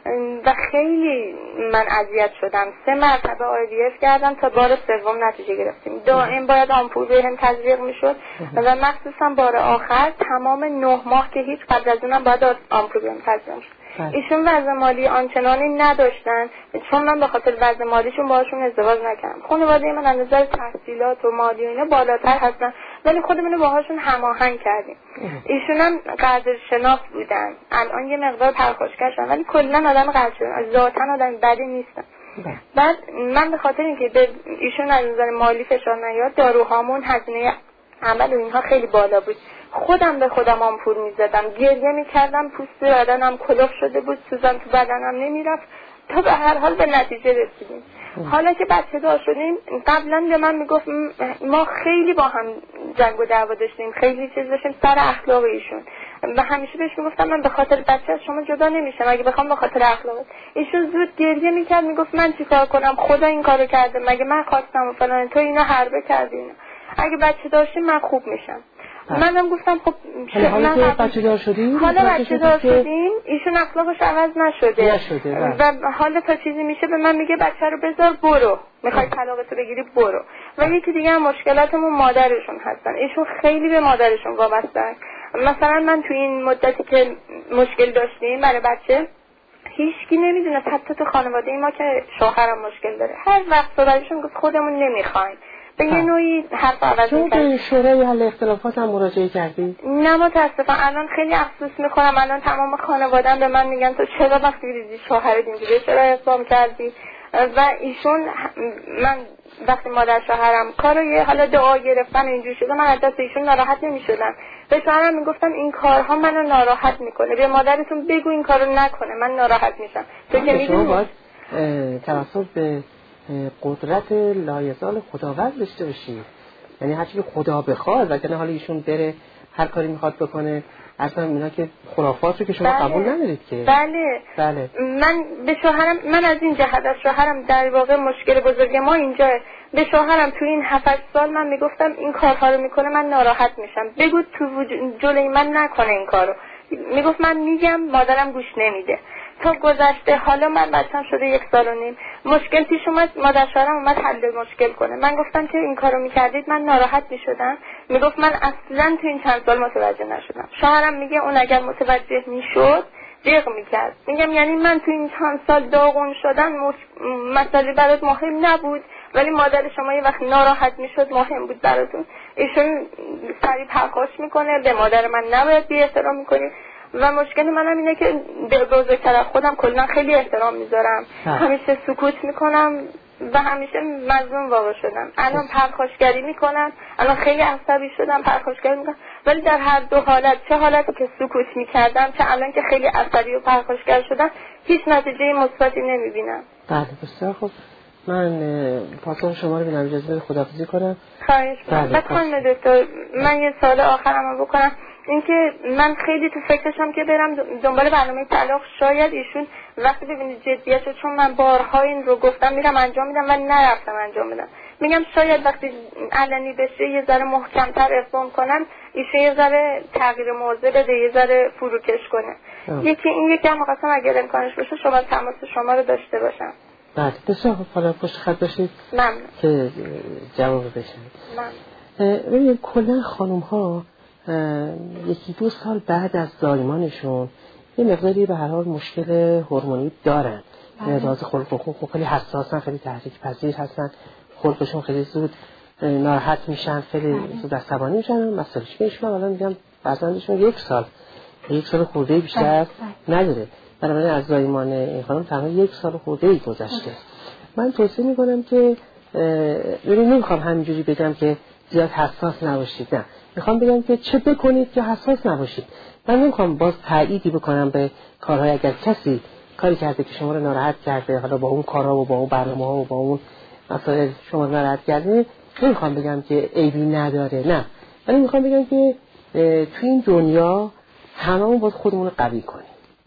و خیلی من اذیت شدم. سه مرتبه آی وی اف کردم تا بار سوم نتیجه گرفتیم. دائم باید آمپول بهم تزریق میشد و مخصوصا بار آخر تمام نه ماه که هیچ قبل از اونم باید آمپول بهم تزریق میشد. ایشون وضع مالی آنچنانی نداشتن چون من به خاطر وضع مالیشون باهاشون ازدواج نکردم. خانواده من از نظر تحصیلات و مالی و اینا بالاتر هستن ولی خودمون باهاشون هماهنگ کردیم. ایشون هم قدرشناس بودن. الان یه مقدار پرخاشگر شدن ولی کلا آدم قدرشناس ذاتاً آدم بدی نیستن. بعد من به خاطر اینکه به ایشون از نظر مالی فشار نیاد داروهامون هزینه عمل و اینها خیلی بالا بود. خودم به خودم آمپول میزدم گریه میکردم پوست بدنم کلوف شده بود سوزن تو بدنم نمیرفت تا به هر حال به نتیجه رسیدیم. حالا که بچه دار شدیم قبلا به من میگفت ما خیلی با هم جنگ و دعوا داشتیم خیلی چیز داشتیم سر اخلاق ایشون و همیشه بهش میگفتم من به خاطر بچه از شما جدا نمیشم اگه بخوام به خاطر اخلاق. ایشون زود گریه میکرد میگفت من چیکار کنم خدا این کارو کرده مگه من خواستم و فلان تو اینا حربه کردی اینا. اگه بچه داشتیم من خوب میشم. منم گفتم خب حالا که بچه دار شدیم حالا بچه دار شدیم ایشون اخلاقش عوض نشده, نشده و حالا تا چیزی میشه به من میگه بچه رو بذار برو میخوای طلاقتو بگیری برو. و یکی دیگه هم مشکلاتمون مادرشون هستن. ایشون خیلی به مادرشون وابسته‌اند. مثلا من تو این مدتی که مشکل داشتیم برای بچه هیچکی نمیدونه حتی تو خانواده ما که شوهرم مشکل داره هر وقت صدایشون گفت خودمون نمیخوایم به یه نوعی حرف عوض می‌کنم. تو به شورای حل اختلافات هم مراجعه کردی؟ نه متاسفانه الان خیلی افسوس می‌خورم. الان تمام خانواده‌ام به من میگن تو چرا وقتی ریزی شوهرت اینجوری چرا اقدام کردی؟ و ایشون من وقتی مادر شوهرم کارو یه حالا دعا گرفتن اینجوری شده من از دست ایشون ناراحت نمی‌شدم. به شوهرم میگفتم این کارها منو ناراحت می‌کنه. به مادرتون بگو این کارو نکنه من ناراحت میشم. تو که می‌دونی توسط به قدرت لایزال خداوند داشته باشی. یعنی هر چیزی خدا بخواد وگرنه حالا ایشون بره هر کاری میخواد بکنه اصلا اینا که خرافات رو که شما بله. قبول ندارید که بله. بله من به شوهرم من از این جهت از شوهرم در واقع مشکل بزرگ ما اینجا به شوهرم تو این هفت سال من میگفتم این کارها رو میکنه من ناراحت میشم بگو تو جلوی من نکنه این کارو. میگفت من میگم مادرم گوش نمیده. تا گذشته حالا من بچه‌م شده یک سال و نیم مشکل پیش اومد مادر شوهرم اومد حل مشکل کنه. من گفتم که این کارو میکردید من ناراحت میشدم. میگفت من اصلا تو این چند سال متوجه نشدم. شوهرم میگه اون اگر متوجه میشد جیغ میکرد. میگم یعنی من تو این چند سال داغون شدن مسئله برات مهم نبود ولی مادر شما یه وقت ناراحت میشد مهم بود براتون. ایشون سری پرخاش میکنه به مادر من نباید بی احترام میکنی و مشکل منم اینه که به بزرگتر خودم کلا خیلی احترام میذارم. همیشه سکوت میکنم و همیشه مظلوم واقع شدم. الان پرخاشگری میکنم الان خیلی عصبی شدم پرخاشگری میکنم ولی در هر دو حالت چه حالتی که سکوت میکردم چه الان که خیلی عصبی و پرخاشگر شدم هیچ نتیجه مثبتی نمیبینم. بله بسیار خوب. من پاسخ شما رو ببینم اجازه بده خداحافظی کنم. خواهش می‌کنم. بعد خانم دکتر من یه سوال آخرمو بکنم. اینکه من خیلی تو فکرشم که برم دنبال برنامه طلاق شاید ایشون وقتی ببینید جدیتشو چون من بارها این رو گفتم میرم انجام میدم و نرفتم انجام بدم. میگم شاید وقتی علنی بشه یه ذره محکم‌تر اقدام کنم ایشون یه ذره تغییر موضوع بده یه ذره فروکش کنه. یکی این یکی هم خواستم اگر امکانش باشه شما تماس شما رو داشته باشم. بله بسیار خوب حالا پشت خط باشید ممنون که جواب بشنید. ممنون. ببینید کلا خانم ها یکی دو سال بعد از زایمانشون یه مقداری به هر حال مشکل هورمونی دارن، لحاظ خلق و خو خیلی حساسن، خیلی تحریک پذیر هستن، خلقشون خیلی زود ناراحت میشن، خیلی زود عصبانی میشن. مسئلهش که ایشون الان میگم فرزندشون یک سال یک سال خورده بیشتر نداره، بنابراین از زایمان این خانم تقریبا یک سال خورده ای گذشته. من توصیه میکنم که ببین نمیخوام همینجوری بگم که زیاد حساس نباشید، نه میخوام بگم که چه بکنید که حساس نباشید. من نمیخوام باز تأییدی بکنم به کارهای، اگر کسی کاری کرده که شما رو ناراحت کرده، حالا با اون کارها و با اون برنامه‌ها و با اون مسائل شما رو ناراحت کرده، نمیخوام بگم که عیبی نداره، نه، ولی میخوام بگم که تو این دنیا هممون باید خودمون رو قوی کنیم.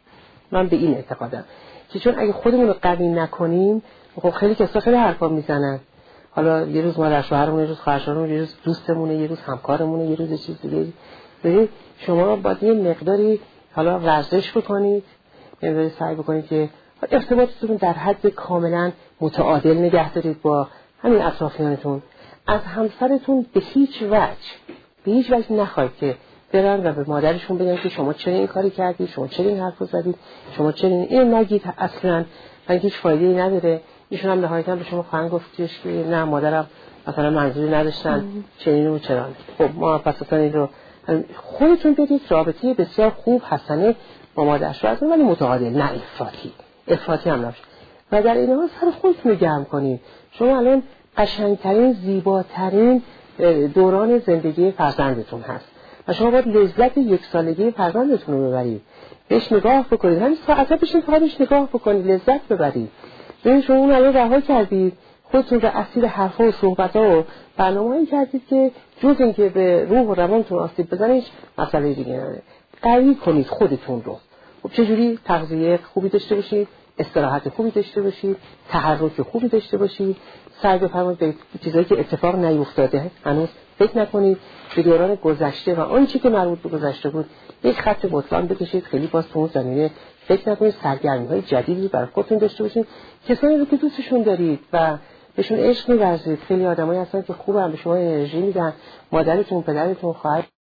من به این اعتقادم که چون اگه خودمون رو قوی نکنیم، خب خیلی کسا خیلی حرفا میزنن، حالا یه روز مادر شوهرمون، یه روز خواهرمون، یه روز دوستمونه، یه روز همکارمونه، یه روز چیز دیگه. ببین شما باید یه مقداری حالا ورزش بکنید، یعنی سعی بکنید که ارتباطتون در حد کاملا متعادل نگه دارید با همین اطرافیانتون. از همسرتون به هیچ وجه به هیچ وجه نخواهید که برن و به مادرشون بگن که شما چرا این کاری کردید، شما چرا این حرفو زدید، شما چرا این این نگید، اصلا من هیچ فایده‌ای نداره. ایشون هم نهایتاً به شما خواهند گفتش که نه مادرم مثلا منظوری نداشتن چنین و چرا. خب ما پس اصلا این رو خودتون بدید رابطه بسیار خوب حسنه با مادر شوهرتون، ولی متعادل، نه افراطی افراطی هم نباشه. و در این حال سر خودتون رو گرم کنید. شما الان قشنگترین زیباترین دوران زندگی فرزندتون هست و شما باید لذت یک سالگی فرزندتون رو ببرید، بهش نگاه بکنید، همین ساعتا بشین فقط بهش نگاه بکنید، لذت ببرید. ببین شما اون الان رها کردید، خودتون رو اسیر حرفا و صحبت‌ها و برنامه‌ای کردید که جز اینکه به روح و روانتون آسیب بزنه هیچ مسئله دیگه نداره. قوی کنید خودتون رو. خب چجوری؟ تغذیه خوبی داشته باشید، استراحت خوبی داشته باشید، تحرک خوبی داشته باشید، سعی بفرمایید به چیزایی که اتفاق نیفتاده هنوز فکر نکنید، به دوران گذشته و آنچه که مربوط به گذشته بود یک خط مطلق بکشید، خیلی باز تو اون زمینه فکر نکنید، سرگرمی‌های جدیدی برای خودتون داشته باشید، کسانی رو که دوستشون دارید و بهشون عشق می‌ورزید. خیلی آدمایی هستن که خوبن، به شما انرژی میدن، مادرتون، پدرتون، خواهر